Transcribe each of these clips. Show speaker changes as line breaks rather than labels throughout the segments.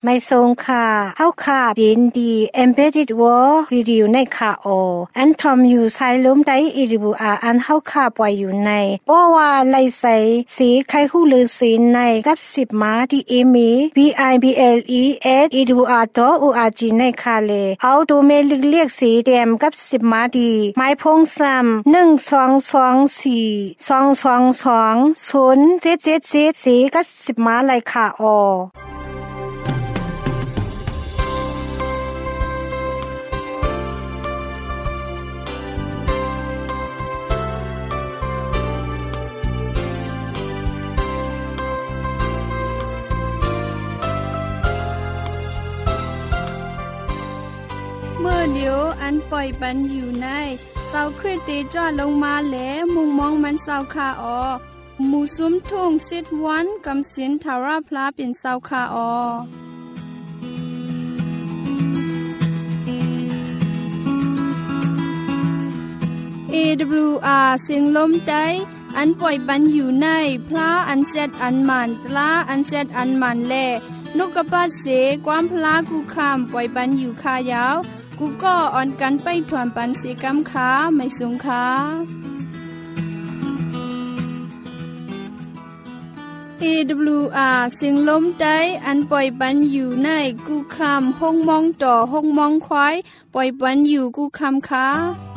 ไม่ทรงค่ะเฮาค่ะยินดี Embedded World Review ในค่ะอันทอมอยู่ไซลมได้อีริบูอันเฮาค่ะปล่อยอยู่ในบ่ว่าไลใส่สีไข่ฮู้ลือสีในกับ10มาที่อีมี bibles@iribua.org ในค่ะเลเอาโดเมนเรียกสีแดมกับ10มาดีไม้พงซ้ำ1224 222 0777สีกับ10มาไลค่ะ
เมื่อเดียวอันปล่อยปันอยู่ในเสาคริสติจอดลงมาแหลมุงมองมันเสาคาหมู่ซุ้มทุ่งซิดวันกำสินทาราพลาเป็นเสาคาAWR เสียงลมใจอันปล่อยปันอยู่ในพระอันเซดอันมันตราอันเซดอันมันแลนกกระปาดเสความพลากูคำปล่อยปันอยู่คายาวกูก็อ่อนกันไปถวนปันเสกำขาไม่สูงขาAWR เสียงลมใจอันปล่อยปันอยู่ในกูคำห้องมองต่อห้องมองควายปล่อยปันอยู่กูคำขา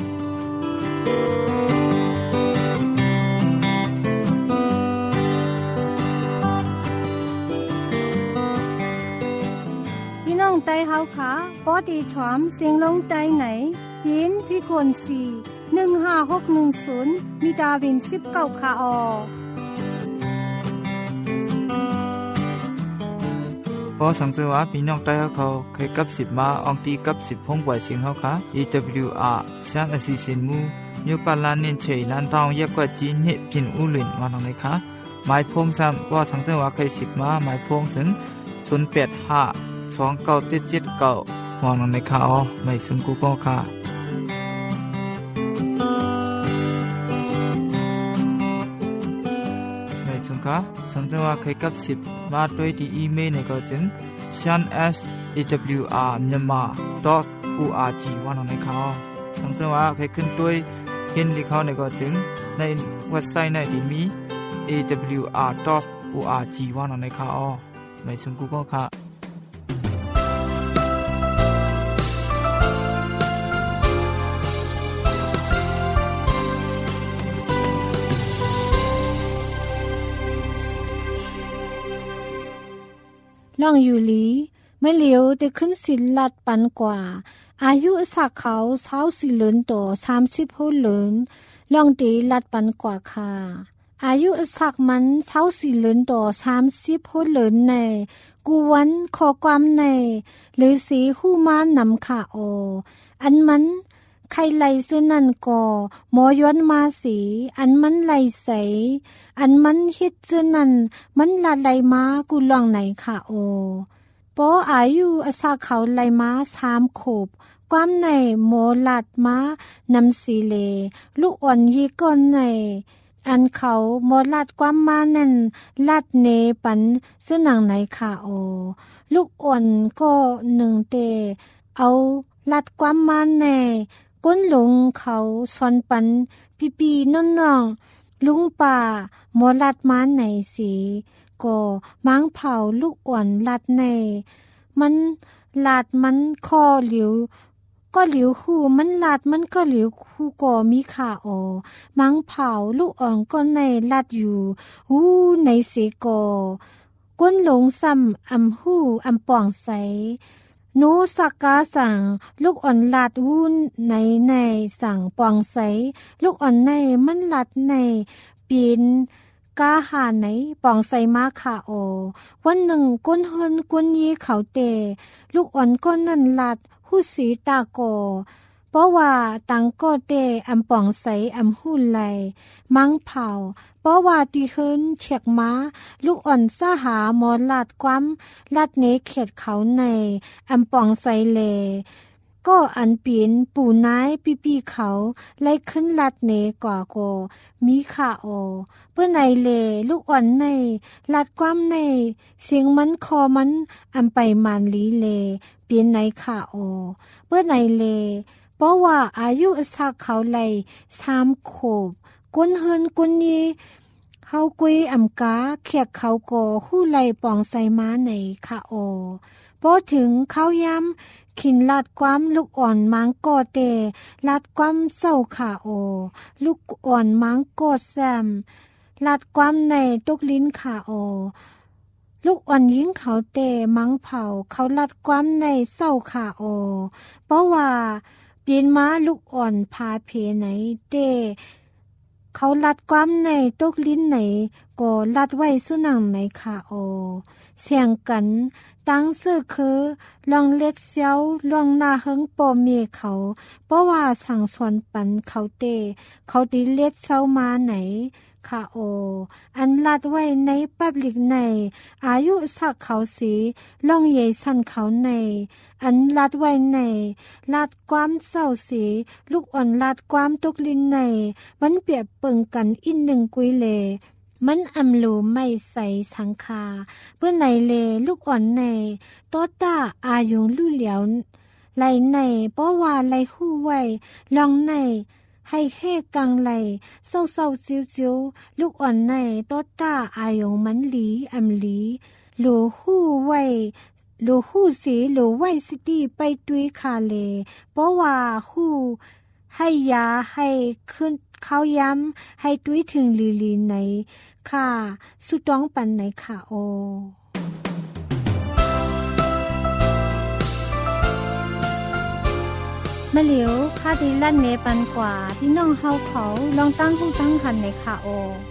น้องไตเฮาค่ะปอดีถอมเสียงลงไตไหนยินพี่คน4 15610มีดาวิน19ค่ะ
พอสังเกตว่าพี่น้องไตเขาเคยกับ10มาอองตีกับ10พงปล่อยเสียงเฮาค่ะ AWR ชันอสิสินมูยูปาลานินเฉยนันทองยักกว่าจีนเนพินอุลินวันไหนคะหมายพงซ้ำว่าสังเกตว่าเคย10มาหมายพงถึง085297779มองในข่าวไม่ซึ่งกูก็ค่ะไม่ซึ่งค่ะสังเกตว่าเคยกับ10มาด้วยที่อีเมลในก็จึง shanawr.myanmar.org วันในข่าวสังเกตว่าเคยขึ้นด้วยเห็นที่เขาในก็จึงในเว็บไซต์ในที่มี awr.org วันในข่าวไม่ซึ่งกูก็ค่ะ
ล่องอยู่ลีไม่เหลียวได้ขึ้นสินลัดปันกว่าอายุสักเขา24เดือนต่อ30เดือนล่องตีลัดปันกว่าค่ะอายุสักมัน24เดือนต่อ30เดือนในกูวันขอความในหรือสีคู่มานำค่ะอันมันใครไล่เสื้อนั่นก่อหมอย้อนมาสีอันมันไล่ใสอันมันฮิตเสื้อนั่นมันละไล่มากูลองไหนค่ะปออายุอสาเขาไล่มา3ขวบความในหมอลัดมานำสีเลลูกอ่อนยีก้นในอันเขาหมอลัดความมานั่นลัดเนปันเสื้อหนังไหนค่ะลูกอ่อนก็1เตเอาลัดความมาในก้นหลงเขาซอนปันปีน้องลุงป่าหมอลัดมาไหนสีก็มังเผาลูกอ่อนลัดในมันลาดมันคอเหลียวก็เหลียวคู่มันลาดมันก็เหลียวคู่ก็มีขามังเผาลูกอ่อนก็ในลาดอยู่ในเสกก้นหลงซ้ำอำหู้อำป่องใสโนสักกาสั่งลูกอ่อนลาดวุ้นในสั่งปองใสลูกอ่อนในมันลาดในปีนกาหาไหนปองใสมาค่ะวันหนึ่งก้นเฮินก้นยีเขาเตลูกอ่อนก้นนั่นลาดหูสีตาโกเพราะว่าตังก็เตอำปองใสอำหูไหลมังเผาเพราะว่าตีเฮินเฉียกม้าลูกอ่อนสาหาหมอลาดความลาดเนเขียดเขาในอำปองใสเลก็อันเปลี่ยนปู่นายปีเขาไล่ขึ้นลัดเนกว่าก็มีค่ะโอเพื่อในเลลูกอ่อนในลัดความในเสียงมันคอมันอันไปมันลีเลเปลี่ยนในค่ะโอเพื่อในเลเพราะว่าอายุสักเขาไล่3 ขวบกุนเฮินกุนนี้เฮากุยอำกาเขียกเขาก็หู้ไล่ปองใส่ม้าในค่ะโอพอถึงเขาย้ำขินลาดความลูกอ่อนมังกอเตลาดความเศร้าขาโอลูกอ่อนมังกอแซมลาดความในตุกลิ้นขาโอลูกอ่อนยิงเขาเตมังเผาเขาลาดความในเศร้าขาโอเพราะว่าเปลี่ยนม้าลูกอ่อนพาเพไหนเตเขาลัดความในตกลิ้นไหนก็ลัดไว้สุนังในขาโอเสียงกันตั้งซื่อคือลองเล็ดเสียวลองหน้าเฮิงปอเมเขาเพราะว่าสั่งสอนปันเขาเตเขาตีเล็ดเศร้ามาไหนค่ะโออันลัดไว้ในปับลิกในอายุสักเขาสีลองเยสันเขาในอันลัดไว้ในลัดความเศร้าสีลูกอ่อนลัดความตกลิ้นในมันเปรียบเปิงกันอินหนึ่งกุยเลมันอำลูไม่ใส่สังคาเพื่อในเลลูกอ่อนในโตต้าอายุลู่เหลียวไหลในเพราะว่าไหลคู่ไว้ลองในให้แค่กังไหลเศร้าๆจิ้วๆลูกอ่อนในโตต้าอายุมันหลีอำหลีหลูคู่ไว้หลูคู่สีหลูไว้สติไปตุยคาเลเพราะว่าคู่ให้ยาให้ขึ้นเขาย้ำให้ตุยถึงลีในค่ะสุดต้องปันในค่ะโอมะเหลียวค่าดีลั่นเนปันกว่าพี่น้องเฮาเขาลองตั้งหูตั้งคันในค่ะโอ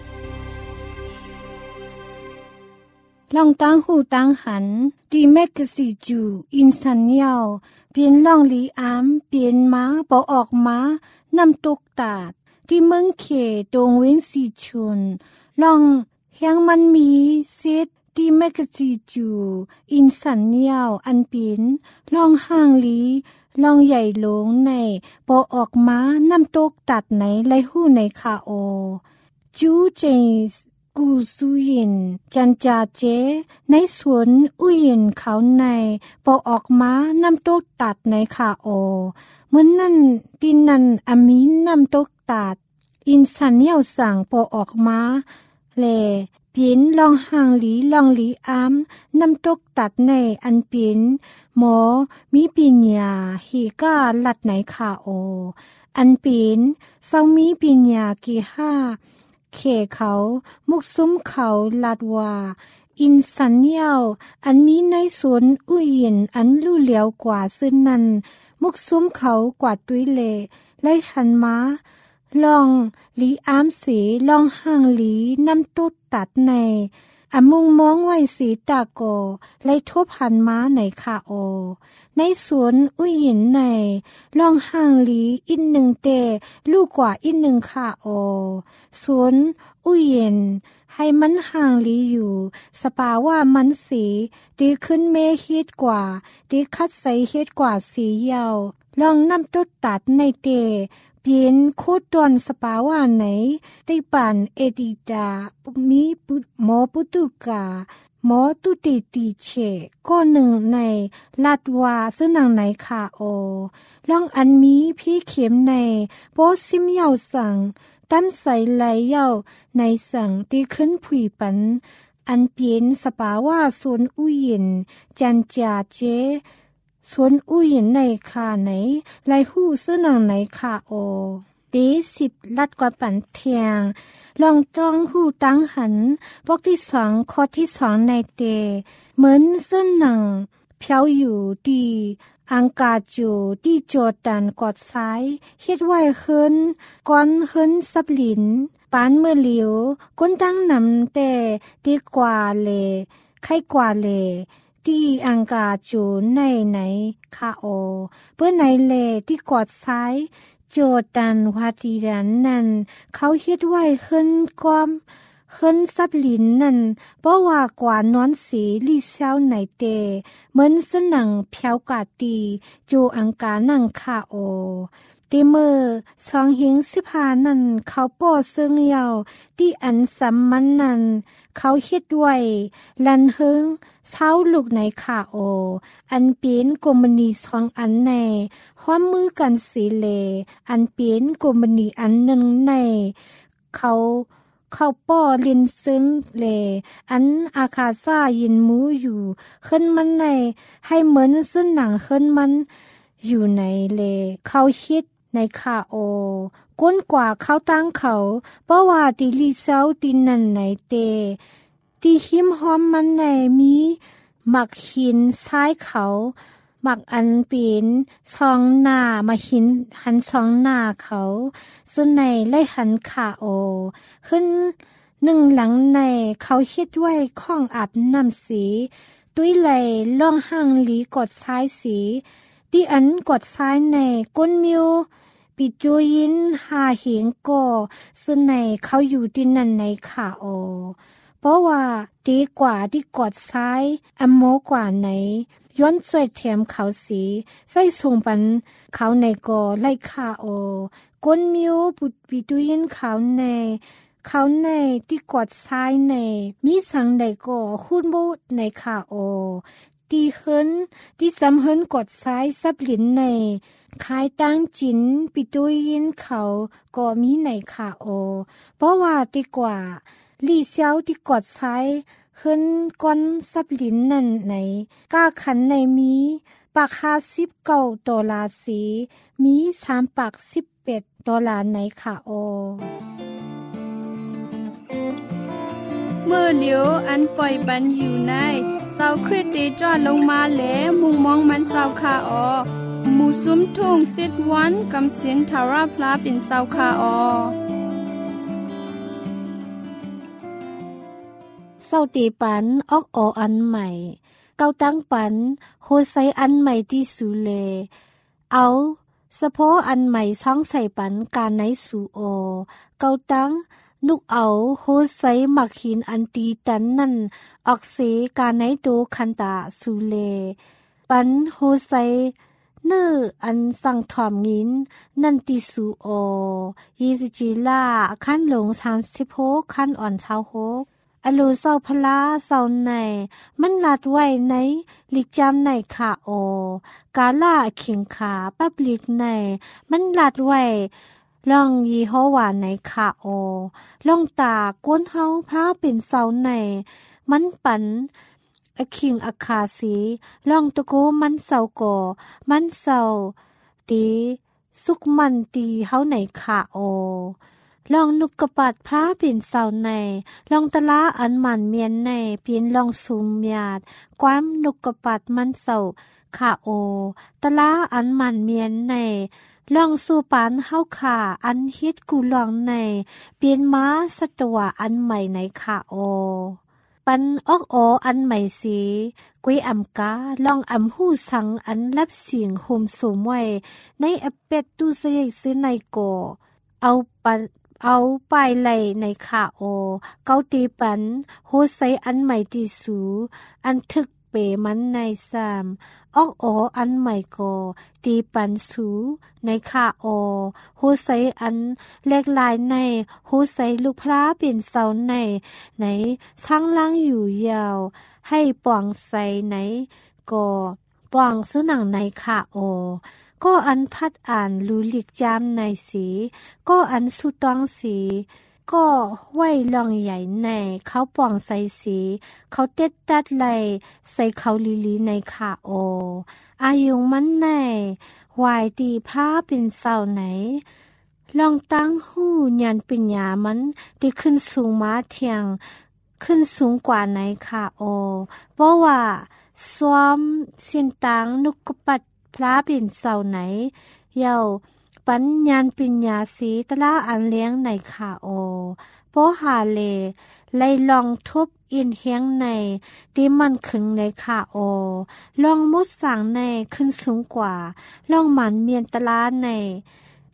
ลองตั้งหูตั้งหันดีแมกกะซีจูอินสันเยาเปลี่ยนล่องลีอามเปลี่ยนม้าปอออกมานำตกตาดที่เมืองเขตงเว้นสีชุนลองเฮียงมันมีเซตที่แมกกะซีจูอินสันเยาอันเปลี่ยนลองห่างลีลองใหญ่หลงในปอออกมานำตกตัดไหนไลหู้ในคาโอจูเจสกูซูยินจันจาเจในสวนอุยินเขาในปอออกมานำตกตัดในคาโอเมื่อนั่นดินนันอามีนำตกตัดอินสันเยาสั่งปอออกมาแลเปลี่ยนลองห่างหลีลองหลีอามนำตกตัดในอันเปลี่ยนหมอมีปัญญาฮีก้าลัดไหนค่ะโออันเป็นเศร้ามีปัญญากี่ห้าเขเขามุกซุ้มเขาลัดว่าอินสันเยาอันมีในสวนอุยนอันลู่เหลียวกว่าซึ่งนั้นมุกซุ้มเขากว่าตุยเลไล่หันมาลองหลีอามสีลองห่างหลีนำตุดตัดในอมุงมองไว้สีตาโกไล่ทบหันม้าในคาโอในสวนอุยหินในลองห่างหลีอินหนึ่งเตลูกกว่าอินหนึ่งคาโอสวนอุยหินให้มันห่างหลีอยู่สปาว่ามันสีดีขึ้นเมฮิตกว่าดีคัดใสฮิตกว่าสีเยาลองนำตุดตัดในเตเปลี่ยนโคตรสปาว่าไหนได้ปันเอดิตามีหมอปุตุกาหมอตุติติเชก็หนึ่งในลัดวาซึ่งนางไหนคาโอลองอันมีพี่เข็มในโปซิมเยาสั่งตั้มใส่ไหลเยาในสั่งตีขึ้นผุยปันอันเปลี่ยนสปาว่าสวนอุยินจันจาเจสวนอุยในคาไหนไลหู้ซึ่งนางไหนคาโอตี10ลัดกว่าปันเทียงลองตรองหูตั้งหันพวกที่2ข้อที่2ในเตเหมือนซึ่งนางเพียวอยู่ดีอังกาจูที่โจดันกอดซ้ายเฮ็ดไว้เฮินก้อนเฮินสับหลินปานเมื่อเหลียวก้นตั้งนำแต่ดีกว่าเลไข้กว่าเลที่อังกาจูในคาโอเพื่อในเลที่กอดซ้ายโจดันวาติรันนั้นเขาเฮ็ดไว้ขึ้นความขึ้นซับลินนั่นเพราะว่ากว่านอนสีลี่เช้าไหนเตเหมือนสนังเพียวกาตีจูอังกานังคาโอตีมือสองหิง15นั่นเขาป้อซึ่งเยาที่อันสำมันนั่นเขาเฮ็ดไว้ลันเฮิงเช้าลูกในคาโออันเป็นกมณีสองอันในห้อมมือกันสีเลอันเป็นกมณีอันหนึ่งในเขาป้อลินซึ้งเลอันอาคาซ่ายินมูอยู่ขึ้นมันในให้เหมือนซึ่งหนังขึ้นมันอยู่ในเลเขาคิดในคาโอก้นกว่าเขาตั้งเขาเพราะว่าติลีเซาตินนั่นในเตติหิมหอมมันในมีหมักหินซ้ายเขาหมักอันเป็นช่องหน้ามาหินหันช่องหน้าเขาซึ่งในไล่หันคาโอขึ้นหนึ่งหลังในเขาเฮ็ดไว้ข้องอาบน้ำสีตุ้ยไหลล่องห่างหลีกดซ้ายสีที่อันกดซ้ายในก้นมิวปิจูยินหาเหียงก่อซึ่งในเขาอยู่ที่นั่นในขาโอเพราะว่าดีกว่าที่กดซ้ายอโมกว่าไหนย้อนสวยเทียมเขาสีใส่ส่งปันเขาในก่อไล่ขาโอก้นมิวปุดปิจูยินเขาในที่กดซ้ายในมีสังในก่อหุ่นโบในขาโอตีเฮินที่สำเฮินกดซ้ายซับหลินในคายตั้งจินปิตุยินเขาก็มีในขาโอเพราะว่าตีกว่าลี่เซียวที่กดซ้ายเฮินก้อนซับหลินนั่นไหนก้าขันในมีปาก$59สีมี3ปาก$18ในขาโอ
เมื่อเหลียวอันปล่อยปันอยู่ในเสาคริสเตจอดลงมาแหลมุงมองมันเสาคาออหมู่ซุ้มทุ่งซิดวันกำเสียนทาราพลาเป็นเสาคาออ
เสาตีปันออกออันใหม่เกาตั้งปันโฮไซอันใหม่ที่สูเลเอาสะโพอันใหม่ช่องใส่ปันการไหนสูโอเกาตั้งนุกเอาโฮไซมักหินอันตีตันนั่นออกเสการไหนโตคันตาสูเลปันโฮไซเนื้ออันสั่งถอมงินนันติสูโอยีสิจิลาขั้นลง36ขั้นอ่อนเช้า6อโลเศร้าพลาเศร้าในมันลัดไว้ในลิกจำในขาโอกาล่าเขียงขาปับลิกในมันลัดไว้ลองยีฮอหวานในขาโอลองตาก้นเฮาพาเป็นเศร้าในมันปันอคิงอคาสีลองตะโกมันเศร้าก่อมันเศร้าตีสุกมันตีเฮาในขาโอลองนุกกระปัดพาเป็นเศร้าในลองตะลาอันมันเมียนในเปลี่ยนลองสุมยาดความนุกกระปัดมันเศร้าขาโอตะลาอันมันเมียนในลองสู่ปานเฮาขาอันฮิตกูลองในเปลี่ยนม้าสตวะอันใหม่ในขาโอปันออกโออันใหม่สีกุยอำกาลองอำหูสังอันรับเสียงโฮมสมไว้ในอเป็ดตูเสยซื้อในก่อเอาปลายไหลในขาโอเกาตีปันโฮไซอันใหม่ตีสูอันทึกเปมันในสามออกโออันใหม่ก่อตีปันสูในขาโอโฮไซอันเล็กลายในโฮไซลูกพระเป็นเสาในช่างล่างอยู่ยาวให้ป่องใส่ในก่อป่องซื้อหนังในขาโอก็อันพัดอ่านลูลิกจามในสีก็อันสุตองสีก็ไว้ลองใหญ่ในเขาป่องใส่สีเขาเต็ดตัดไหลใส่เขาลีในขาโออายุมันในวายตีผ้าเป็นเสาไหนลองตั้งหูยันเป็นยามันที่ขึ้นสูงมาเทียงขึ้นสูงกว่าในขาโอเพราะว่าซ้อมเส้นตังนุกกปัดพระเป็นเสาไหนเยาปัญญาปิญญาสีตะลาอันเลี้ยงในขาโอโปหาเลไลลองทุบอินเฮียงในตีมันขึงในขาโอลองมุดสั่งในขึ้นสูงกว่าลองหมันเมียนตะลาในพ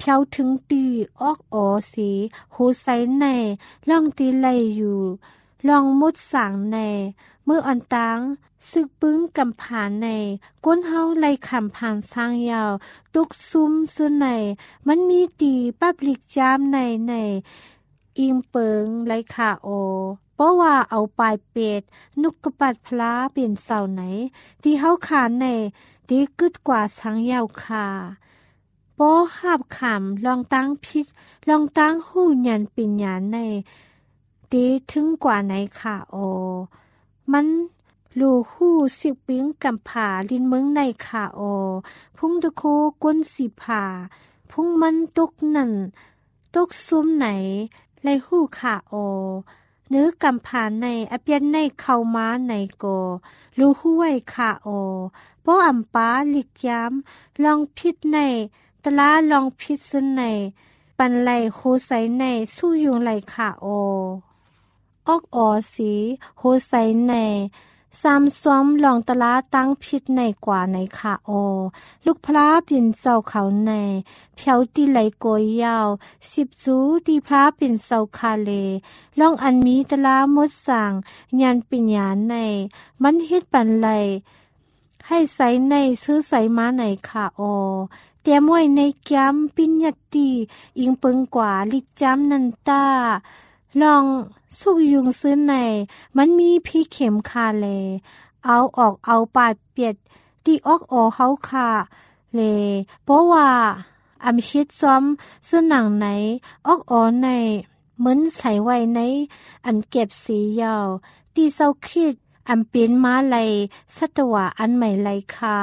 เพียวถึงตีออกออสีโหไซในล่องตีไหลอยู่ลองมุดสางในเมื่ออ่อนตังซึกปึ้งกำผ่านในก้นเฮาไหลขำผ่านสร้างยาวตุกซุ้มซื้อในมันมีตีปับลิกจามในอิงเปิงไหลขาโอเพราะว่าเอาปลายเป็ดนุกกระปัดพลาเป็นเสาไหนที่เฮาขานในดีกึดกว่าสังยาวคาป้อหาบขำลองตั้งพิกลองตั้งหูยันปิญญาในดีถึงกว่าไหนค่ะโอมันลูหู้สิบปิ้งกำผาลินเมืองในค่ะโอพุ่งตะโคก้นสีผาพุ่งมันตกนั่นตกซุ้มไหนไรหู้ค่ะโอเนื้อกำผาในอเปียนในเข้ามาในโกลูหู้ไว้ค่ะโอป้ออำป้าหลิกย้ำลองพิษในตะลาลองพิษซึนในปันไหลโคใสในสู้ยุงไหลค่ะโอออกออสีโหไซในสามซ้อมลองตะลาตั้งพิษในกว่าในค่ะโอลูกพลาปิ่นเจ้าเขาในเพียวตีไหลโกยยาว10จูตีพลาปิ่นเจ้าคาเลลองอันมีตะลามดสั่งยันปิญญาในมันเฮ็ดปันไหลให้ใสในซื้อใสมาในค่ะโอเตรียมไว้ในแก้มปิญญาตีอิงเปิงกว่าลิกจ้ำนันตาลองสุกยุงซื้อในมันมีพี่เข็มคาเลเอาออกเอาปาดเปียดตีออกอเฮาคาเลเพราะว่าอำชิดซ้อมซื้อหนังไหนออกอในเหมือนใส่ไว้ในอันเก็บสียาวตีเศร้าคิดอันเป็นมาไลสัตวะอันใหม่ไลค่ะ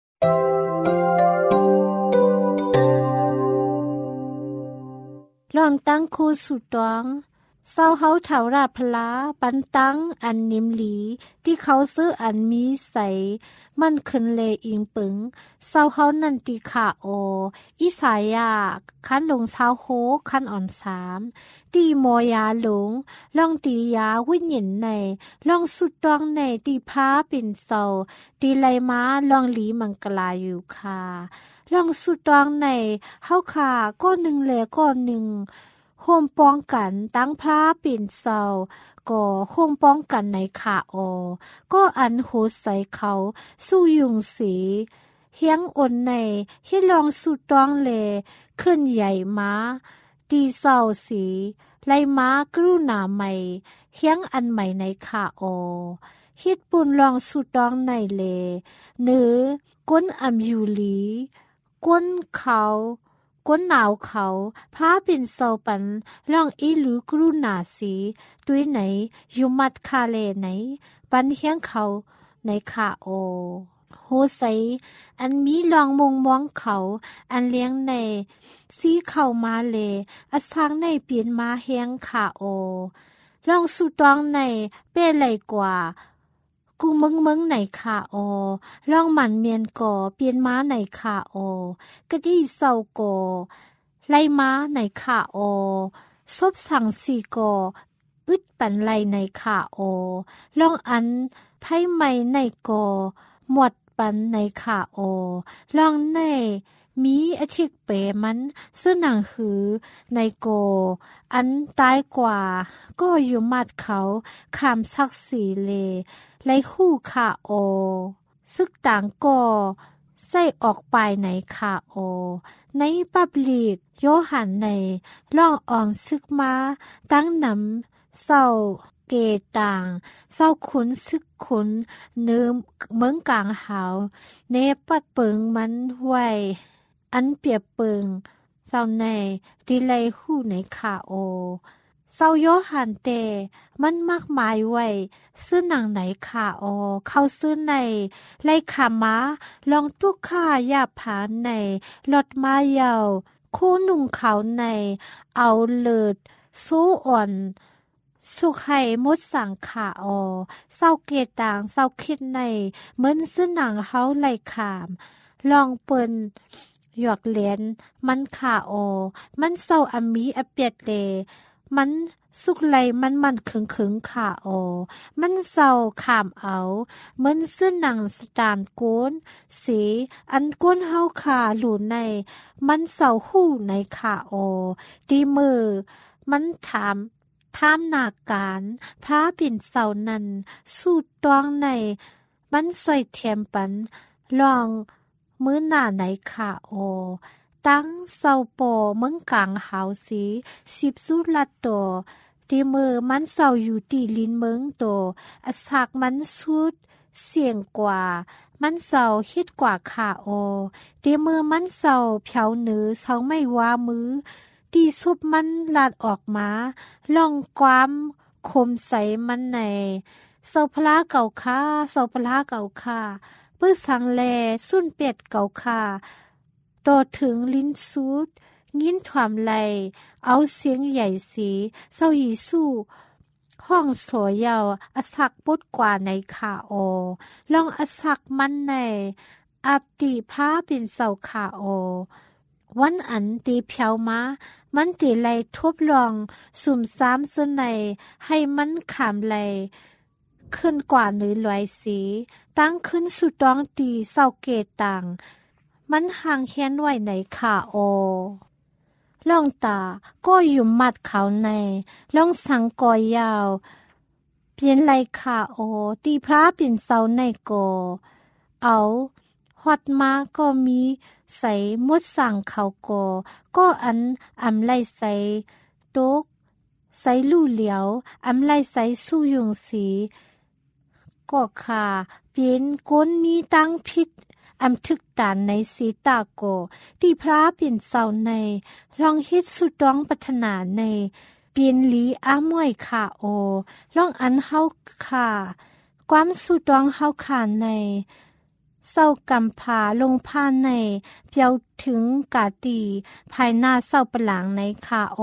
ลองตั้งคู่สุดตองเศร้าเฮาเถาราพลาปันตังอันนิมหลีที่เขาซื้ออันมีใสมันขึ้นเลอิงปึงเศร้าเฮานันติขาโออิสายาคันลงเช้าโฮคันอ่อน3ตีโมยาหลงลองตียาวิญญนในลองสุดตองในตีพาเป็นเศร้าตีไลมาลองหลีมังกลาอยู่ค่ะลองสุดตองในเฮาค่ะก้อนหนึ่งแลก้อนหนึ่งโฮมป้องกันตั้งพระปิ่นเศร้าก็โฮมป้องกันในขาโอก็อันโหใส่เขาสู้ยุงสีเฮียงอ่นในให้ลองสุดต้องเลขึ้นใหญ่ม้าตีเศร้าสีไล่ม้ากรุณาใหม่เฮียงอันใหม่ในขาโอฮิดปุ่นลองสุดต้องในเลเนื้อก้นอัมยูลีก้นเขาก้นหนาวเขาพาเป็นเศร้าปันลองอีหรือกรุณาสีด้วยไหนยุมัดคาเลไหนปันเฮียงเขาในขาโอโหใสอันมีลองมงมองเขาอันเลี้ยงในซีเข้ามาเลอสางในเปลี่ยนมาเฮียงขาโอลองสุตองในเป้ไหลกว่ากูมึงในขาโอลองหมันเมียนก่อเปลี่ยนม้าในขาโอกะดีเศร้าก่อไล่ม้าในขาโอซบสั่งสีก่ออึดปันไลในขาโอลองอันไพ่ใหม่ในก่อหมดปันในขาโอลองในมีอธิกเปมันซึ่งหนังหือในโกอันตายกว่าก็อยู่มัดเขาขามซักสีเลไลคู่ขาโอซึกต่างก็ใส่ออกไปในขาโอในปับลีกโยหันในล่องอ่อนซึกมาตั้งนำเศร้าเกต่างเศร้าขุนซึกขุนเนื้อเมืองกลางหาวเนปัดเปิงมันไว้อันเปียบเปิงเศร้าในดีไลคู่ในขาโอเศร้าโยหันเตมันมากมายไว้ซื้อหนังไหนขาโอเข้าซื้อในไลขามาลองตุกข่ายาผาในลดมายาวคู่นุ่งเขาในเอาเลิดสู้อ่อนสุขให้มดสั่งขาโอเศร้าเกต่างเศร้าคิดในเหมือนซื้อหนังเฮาไลขามลองเปิ้นหยอกเหรียญมันขาโอมันเศร้าอมีอเปียดเลมมันสุกไหลมันขึงค่ะโอมันเศร้าขามเอาเหมือนเสื้อหนังสตานโกนสีอันก้นเฮาขาหลูในมันเศร้าหู้ในค่ะโอตีมือมันถามนาการพระปิ่นเศร้านั้นสู้ตวงในมันสวยเทียมปันลองมื้อหน้าไหนค่ะโอตั้งเศร้าโปเมืองกลางหาวสีสิบสุลัดโตตีมือมันเศร้าอยู่ตีลิ้นเมืองโตอสักมันสุดเสียงกว่ามันเศร้าคิดกว่าค่ะโอตีมือมันเศร้าเผาเนื้อเศร้าไม่ว่ามือตีซุบมันลาดออกมาล่องความคมใสมันในเศร้าพลาเก่าค่ะเศร้าพลาเก่าค่ะเพื่อสังแลสุ่นเป็ดเก่าค่ะต่อถึงลิ้นสุดงิ้นถวามไหลเอาเสียงใหญ่สีเศร้าอีสู้ห้องสวยยาวอสักปดกว่าในขาโอลองอสักมันในอับตีพระเป็นเศร้าขาโอวันอันตีเพียวมามันตีไหลทบลองสุ่มซ้ำเสนให้มันขามไหลขึ้นกว่าหรือลอยสีตั้งขึ้นสุดดองตีเศร้าเกตังมันห่างแค้นไว้ในขาโอล่องตาก็อยู่มัดเขาในล่องสังกอยยาวเปลี่ยนไหลขาโอตีพระเป็นเสาในโกเอาฮอดมาก็มีใส่มดสั่งเขาก็อันอำไลใส่ตกใส่ลู่เหลียวอำไลใส่สู้ยุงสีก็ขาเปลี่ยนก้นมีตั้งพิษอำทึกตานในสีตาโกที่พระเป็นเสาในลองฮิตสุดร้องปัฒนาในเปลี่ยนลีอามวยขาโอลองอันเฮาขาความสุดร้องเฮาขาในเศร้ากำผาลงผ้าในเปียวถึงกาตีภายหน้าเศร้าประหลางในขาโอ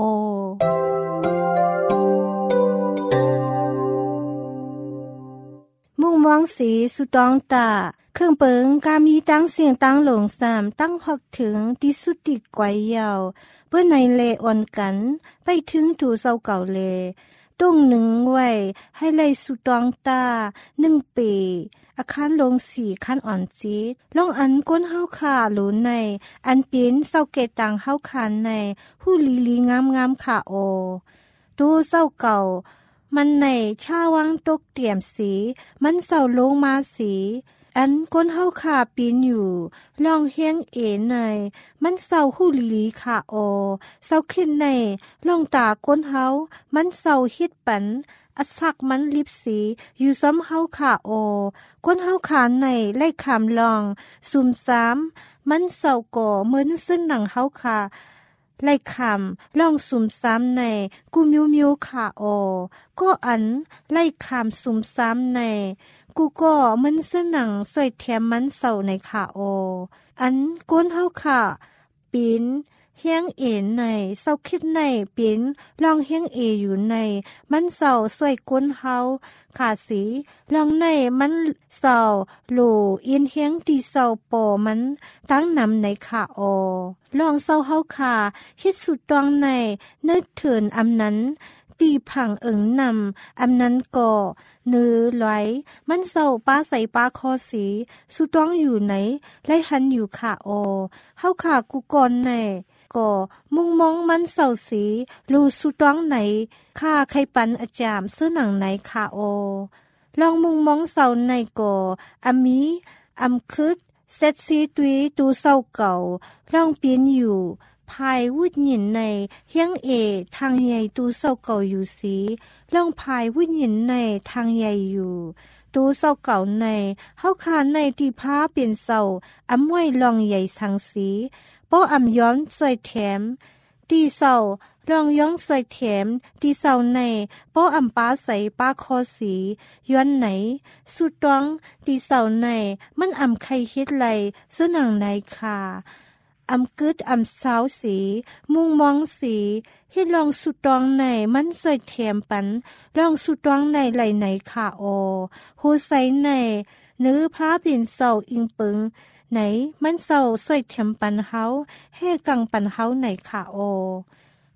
มุ่งมองสีสุดองตาเครื่องเปิงกามีตั้งเสียงตั้งหลงสามตั้งหอกถึงที่สุดติดไกวยาวเพื่อในเลอ่อนกันไปถึงถูเศร้าเก่าเลต้งหนึ่งไว้ให้ไล่สุดองตา1 ปีอาคารลง4ขั้นอ่อนจีดลองอันก้นเฮาขาหลูในอันเป็นเศร้าเกตังเฮาขานในหูลีงามขาโอดูเศร้าเก่ามันในชาวังตกเตี่ยมสีมันเศร้าลงมาสีอันก้นเฮาขาปีนอยู่ลองเฮียงในมันเศร้าหูลีขาโอเศร้าขึ้นในลองตาก้นเฮามันเศร้าฮิดปันอสักมันลิบสีอยู่ซ้ำเฮาขาโอก้นเฮาขาในไล่ขามลองซุ่มซ้ำมันเศร้าก่อเหมือนซึ่งหนังเฮาขาไล่ขามลองซุ่มซ้ำในกูมิวขาโอก็อันไล่ขามซุ่มซ้ำในกูก็มันซึ่งหนังสวยแถมมันเศร้าในขาโออันก้นเฮาขาปีนเฮียงในเศร้าคิดในปิ่นลองเฮียงอยู่ในมันเศร้าสวยก้นเฮาขาสีลองในมันเศร้าโหลอินเฮียงตีเศร้าปอมันตั้งนำในขาโอลองเศร้าเฮาขาคิดสุดตองในนึกถึงอำนั้นตีผังนำอำนั้นก่อเนื้อไหลมันเศร้าป้าใส่ป้าคอสีสุดต้องอยู่ไหนไล่หันอยู่ขาโอเฮาขากูก่อนในก็มุ่งมองมันเศร้าสีรูสุดต้องไหนข้าใครปันอาจามเสื้อหนังไหนขาโอลองมุ่งมองเศร้าในก็อามีอำคึดเซตซีตุยตูเศร้าเก่าลองเปลี่ยนอยู่ภายวุดหยินในเฮียงทางใหญ่ตูเศร้าเก่าอยู่สีลองภายวุดหยินในทางใหญ่อยู่ตูเศร้าเก่าในเฮาคาในที่พาเป็นเศร้าอำไว้ลองใหญ่สังสีป้ออำย้อนสวยแถมตีเศร้ารองย้องสวยแถมตีเศร้าในป้ออำป้าใสป้าคอสีย้อนไหนสุดต้องตีเศร้าในมันอำใครเฮ็ดไหลเสื้อหนังในค่ะอำกึดอำสาวสีมุ่งมองสีให้ลองสุดตองในมันใส่แถมปันลองสุดตองในไหลไหนขาโอโหใส่ในเนื้อผ้าเป็นเศร้าอิงปึงไหนมันเศร้าใส่แถมปันเฮาให้กังปันเฮาไหนขาโอ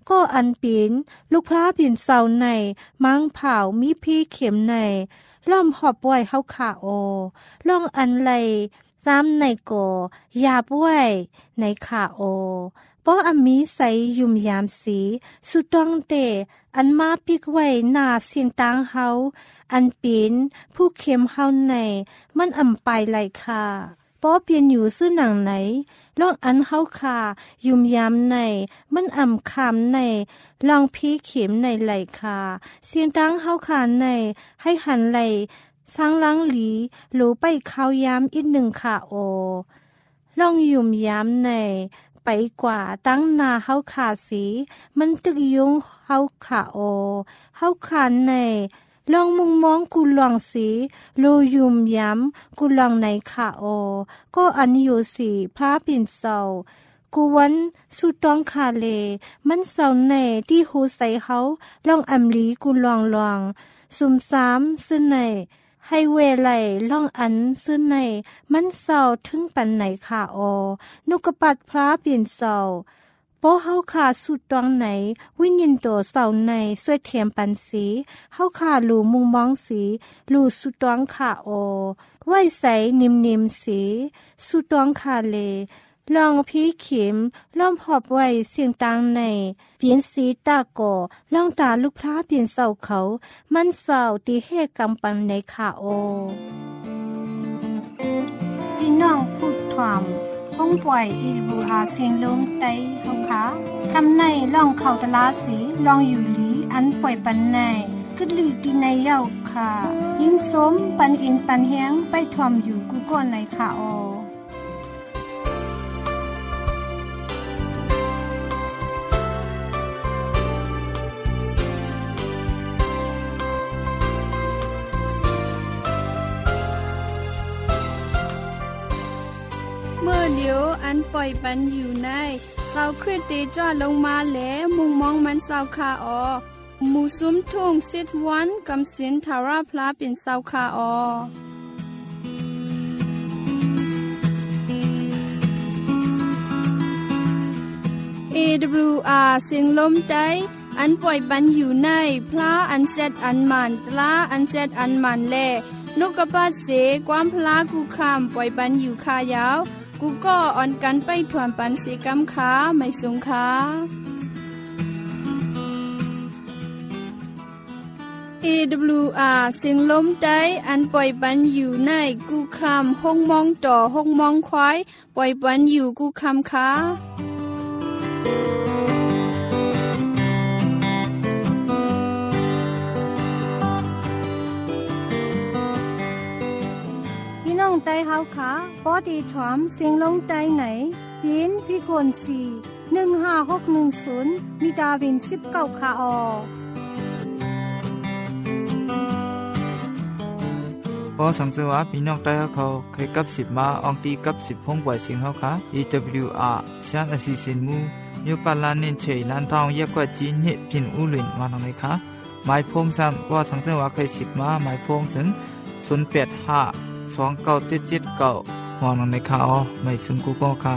ก็อันปีนลูกพระเปลี่ยนเสาในมังเผามีพี่เข็มในล้อมหอบไว้เฮาขาโอล่องอันไหลซ้ำในก่อยาบไว้ในขาโอป้ออมีใสยุ่มยามสีสุดต้องเตอันมาปิกไว้หน้าเสียงตางเฮาอันปีนผู้เข็มเฮาในมันอำไปไหลค่ะป้อเปลี่ยนอยู่ซื่อหนังไหนล่องอันเฮาขายุ่มยามในมันอำคำในลองพี่เข็มในไหลค่ะเสียงตางเฮาขาในให้หันไหลสังลังหลีหลูไปเข้ายามอีกหนึ่งค่ะโอล่องยุ่มยามในไปกว่าตั้งนาเฮาขาสีมันตึกยุงเฮาขาโอเฮาขาในลองมุงมองกุลองสีโลยุมย้ำกุลองในขาโอก็อันอยู่สีพระปิ่นเศร้ากูวันสุดต้องคาเลมันเศร้าในที่หูใส่เขาลองอำลีกุลองลองซุ่มซ้ำซึ่งในให้เวไลล่องอันซึ่งในมันเศร้าถึงปันไหนขาโอนกกระปัดพระเปลี่ยนเศร้าโปเฮาขาสุดตองไหนวิญญาณโตเสาในสวยเทียมปันสีเฮาขาหลูมุงมองสีหลูสุดตองขาโอไว้ใสนิมๆสีสุดตองขาเลลองพี่เข็มล้อมหอบไว้เสียงตังในเปลี่ยนสีตาก่อลองตาลูกพระเปลี่ยนเสาเขามันเสาตีเฮกำปันในขาโอพี่น้องพูดความคงปล่อยอีบูหาเสียงลมไตเฮาขาคำในล่องเข้าตลาสีลองอยู่หลีอันปล่อยปันในกึดลีตีในเย้าค่ะยิ่งสมปันอินปันแฮงไปทอมอยู่กูก่อนในขาโอ
เมื่อเดียวอันปล่อยปันอยู่ในเขาคริสเตจอดลงมาแล้วมุงมองมันเศร้าคาออหมู่ซุ้มทุ่งซิดวันกำสินทาราพลาเป็นเศร้าคาออAWR เสียงลมใจอันปล่อยปันอยู่ในพระอันเซดอันมันปลาอันเซดอันมันแลนกกระปาดเสความพลากูคำปล่อยปันอยู่คายาวกูก็อ่อนกันไปถวนปันเสกำขาไม่สงขา AWR เสียงลมใจอันปล่อยปันอยู่ในกูคำห้องมองต่อห้องมองควายปล่อยปันอยู่กูคำขา
ใจเฮาขาปอดีถอมเสียงลงใจไหนยินพี่คน4156110มีดาวิน19ขาออ
พอสังเกตว่าพี่น้องได้เขาเคยกับ10มาอองตีกับ10พงกว่าเสียงเฮาค่ะ AWR ชานอสิสินมูนิวปาลานินเฉยลันทองยะกว่าจีนิพินอุลินมาทางไหนคะหมายพงซ้ำพอสังเกตว่าเคย10มาหมายพงถึง085297779มองในข่าวไม่ซึ่งกูก็ค่ะ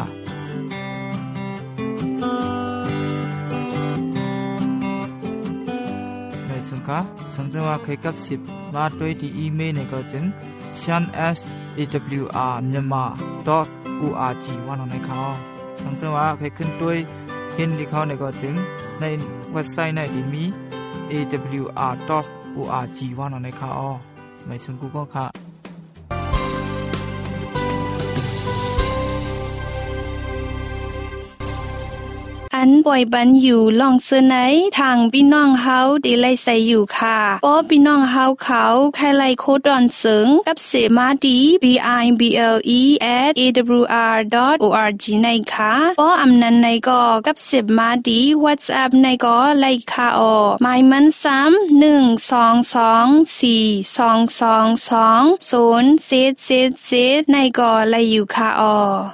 ไม่ซึ่งค่ะสังเกตว่าเคยกับ10มาด้วยที่อีเมลเนี่ยก็จึง shanawr.myanmar.org ว่าในข่าวสังเกตว่าเคยขึ้นด้วยเห็นที่เขาเนี่ยก็จึงในเว็บไซต์ในที่มี awr.org ว่าในข่าวไม่ซึ่งกูก็ค่ะ
อันป่อยบันอยู่ลองเสนอทางพี่น้องเฮาดีไลใส่อยู่ค่ะป้อพี่น้องเฮาเขาใครไลโคดอนเสิงกับเสมาดี bible@awr.org ในค่ะป้ออำนันในก็กับเสมาดี WhatsApp ในก็ไลค่ะออหมายมัน3122422207777ในก็ไลอยู่ค่ะออ